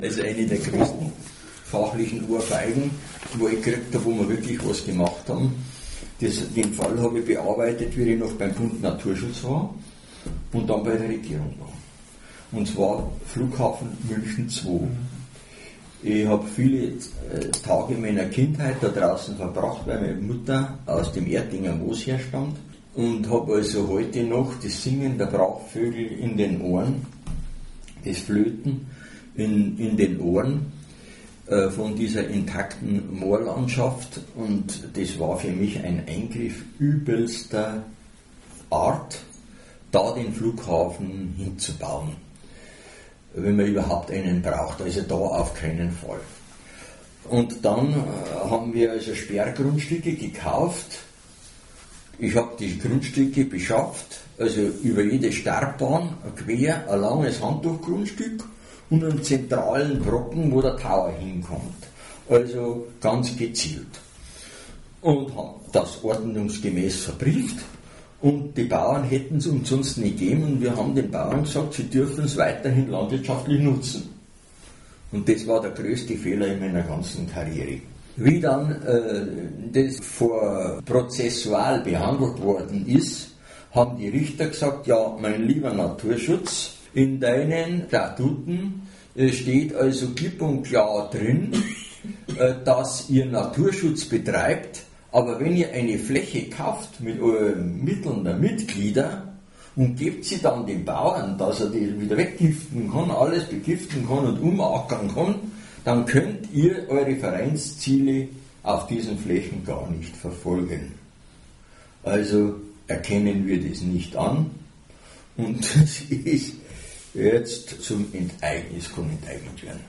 Also eine der größten fachlichen Ohrfeigen, wo ich gekriegt habe, wo wir wirklich was gemacht haben. Den Fall habe ich bearbeitet, wie ich noch beim Bund Naturschutz war und dann bei der Regierung war. Und zwar Flughafen München 2. Ich habe viele Tage meiner Kindheit da draußen verbracht, weil meine Mutter aus dem Erdinger Moos herstammt, und habe also heute noch das Singen der Brachvögel in den Ohren, das Flöten in den Ohren von dieser intakten Moorlandschaft, und das war für mich ein Eingriff übelster Art, da den Flughafen hinzubauen, wenn man überhaupt einen braucht, also da auf keinen Fall. Und dann haben wir also Sperrgrundstücke gekauft. Ich habe die Grundstücke beschafft, also über jede Startbahn quer ein langes Handtuchgrundstück und einen zentralen Brocken, wo der Tower hinkommt. Also ganz gezielt. Und habe das ordnungsgemäß verbrieft. Und die Bauern hätten es umsonst nicht gegeben, und wir haben den Bauern gesagt, sie dürfen es weiterhin landwirtschaftlich nutzen. Und das war der größte Fehler in meiner ganzen Karriere. Wie dann das prozessual behandelt worden ist, haben die Richter gesagt, ja, mein lieber Naturschutz, in deinen Statuten steht also klipp und klar drin, dass ihr Naturschutz betreibt. Aber wenn ihr eine Fläche kauft mit euren Mitteln der Mitglieder und gebt sie dann dem Bauern, dass er die wieder weggiften kann, alles begiften kann und umackern kann, dann könnt ihr eure Vereinsziele auf diesen Flächen gar nicht verfolgen. Also erkennen wir das nicht an, und es ist jetzt zum Enteignen, es kann enteignet werden.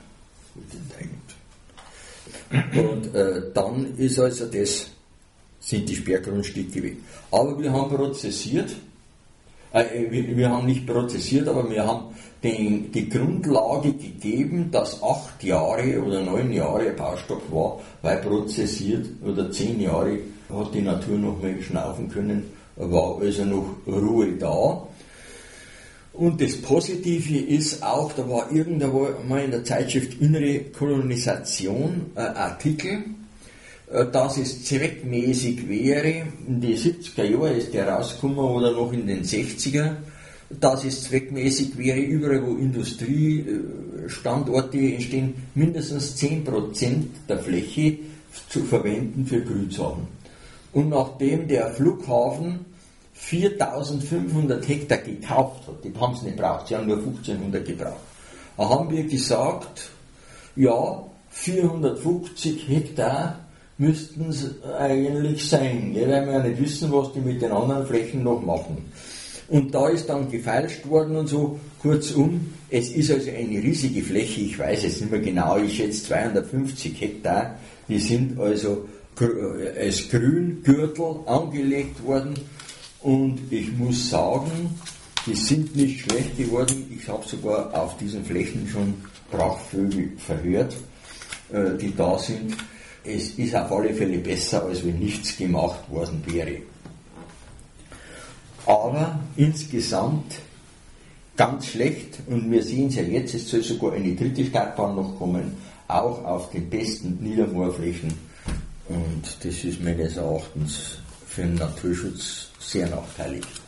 Und dann ist also sind die Sperrgrundstücke weg. Aber wir haben prozessiert, wir haben nicht prozessiert, aber wir haben die Grundlage gegeben, dass 8 Jahre oder 9 Jahre Baustopp war, weil prozessiert, oder 10 Jahre hat die Natur noch mal schnaufen können, war also noch Ruhe da. Und das Positive ist auch, da war irgendwo mal in der Zeitschrift Innere Kolonisation ein Artikel, dass es zweckmäßig wäre, in den 70er Jahren ist der rausgekommen oder noch in den 60er, dass es zweckmäßig wäre, überall wo Industriestandorte entstehen, mindestens 10% der Fläche zu verwenden für Grünsachen. Und nachdem der Flughafen 4.500 Hektar gekauft hat, die haben sie nicht gebraucht, sie haben nur 1.500 gebraucht, da haben wir gesagt, ja, 450 Hektar müssten es eigentlich sein, weil wir ja nicht wissen, was die mit den anderen Flächen noch machen. Und da ist dann gefeilscht worden und so. Kurzum, es ist also eine riesige Fläche, ich weiß es nicht mehr genau, ich schätze 250 Hektar, die sind also als Grüngürtel angelegt worden, und ich muss sagen, die sind nicht schlecht geworden. Ich habe sogar auf diesen Flächen schon Brachvögel verhört, die da sind. Es ist auf alle Fälle besser, als wenn nichts gemacht worden wäre. Aber insgesamt ganz schlecht, und wir sehen es ja jetzt, es soll sogar eine dritte Startbahn noch kommen, auch auf den besten Niedermoorflächen. Und das ist meines Erachtens für den Naturschutz sehr nachteilig.